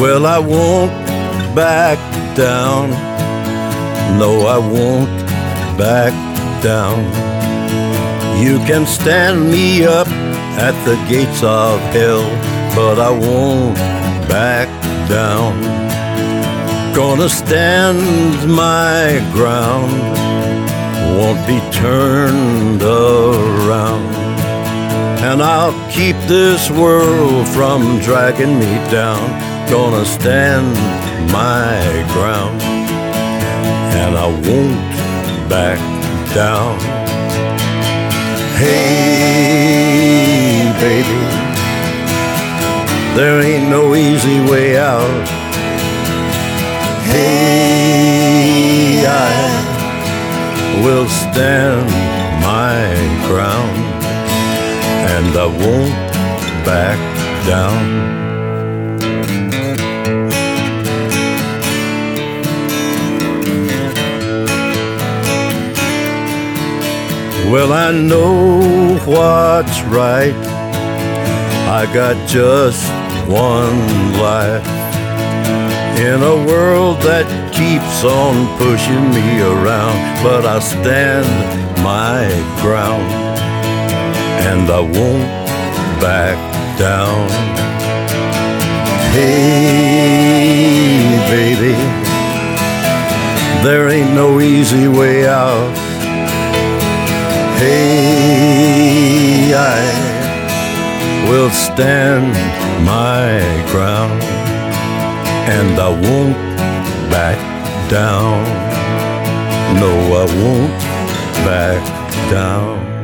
Well, I won't back down. No, I won't back down. You can stand me up at the gates of hell, but I won't back down. Gonna stand my ground, won't be turned around. And I'll keep this world from dragging me down. Gonna stand my ground, and I won't back down. Hey, baby, there ain't no easy way out. Hey, I will stand my ground, and I won't back down. Well, I know what's right. I got just one life in a world that keeps on pushing me around, but I stand my ground, and I won't back down. Hey, baby, there ain't no easy way out. Hey, I will stand my ground, and I won't back down. No, I won't back down.